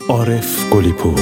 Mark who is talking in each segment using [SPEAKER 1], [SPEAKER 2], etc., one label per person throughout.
[SPEAKER 1] Arif Qulipur.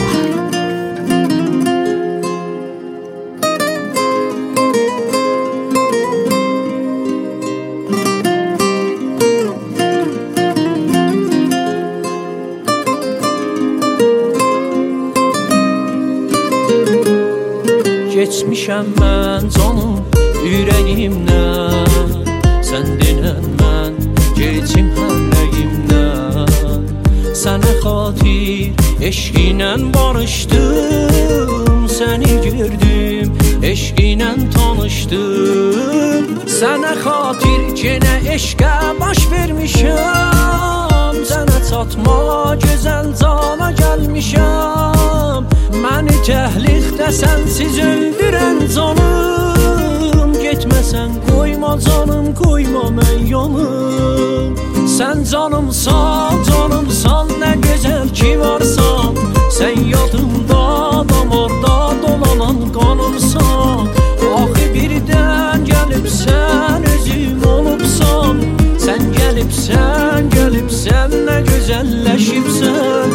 [SPEAKER 2] Geçmişəm mən canım ürəyimdən, sən denən mən geçim hələyimdən. Sənə xatir eşqinlə barışdım, səni gördüm, eşqinlə tanışdım. Sənə xatir yenə eşqə baş vermişəm, sənə çatma gözəl cana gəlmişəm. Məni təhlikdə sənsiz öldürən canım, getməsən qoyma canım, qoyma mən yanım. Sən canımsan, canımsan, nə gözəl ki varsan, sən yadımda, damarda dolanan qanımsan. Axı birdən gəlibsən, özüm olubsan, sən gəlibsən, gəlibsən, nə gözəlləşibsən.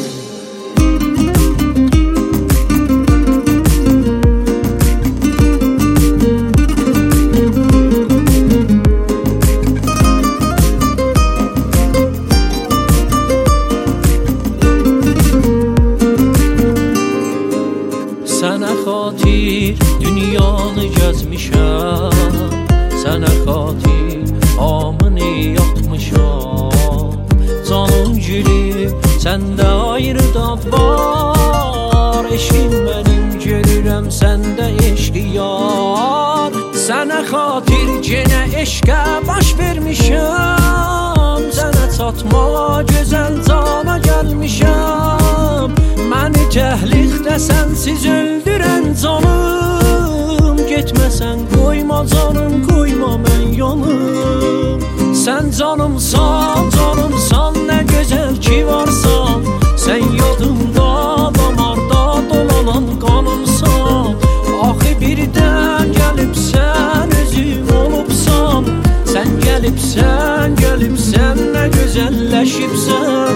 [SPEAKER 2] Sənə xatir dünyanı gəzmişəm, sənə xatir hamını yatmışam. Canım gülüm, səndə ayrı dad var, eşqin mənim görürəm, səndə eşqi yar. Sənə xatir yenə eşqə baş vermişəm, sənə çatma gözəl cana gəlmişəm. Məni təhlikdə sənsiz öldürən canım, getməsən qoyma canım, qoyma mən yanım. Sən canımsan, canımsan, nə gözəl ki varsan, sən yadımda, damarda dolanan qanımsan. Axı birdən gəlibsən, özüm olubsan, sən gəlibsən, gəlibsən, nə gözəlləşibsən.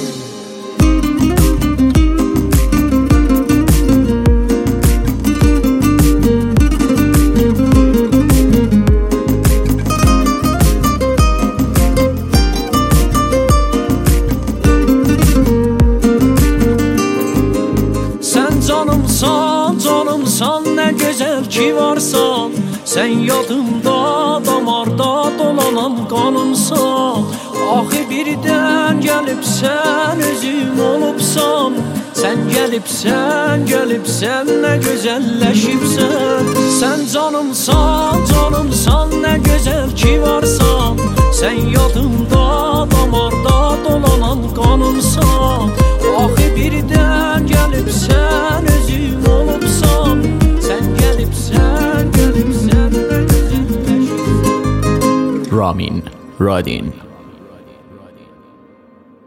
[SPEAKER 2] Canımsan, canımsan, nə gözəl ki varsan, sən yadımda, damarda dolanan qanımsan. Axı birdən gəlibsən, özüm olubsan, sən gəlibsən, gəlibsən, nə gözəlləşibsən. Sən canımsan, canımsan, nə gözəl ki varsan, sən yadımda, damarda dolanan qanımsan. Axı birdən gəlibsən, özüm olubsan, sən gəlibsən, gəlibsən, nə gözəlləşibsən.
[SPEAKER 1] Ramin Radin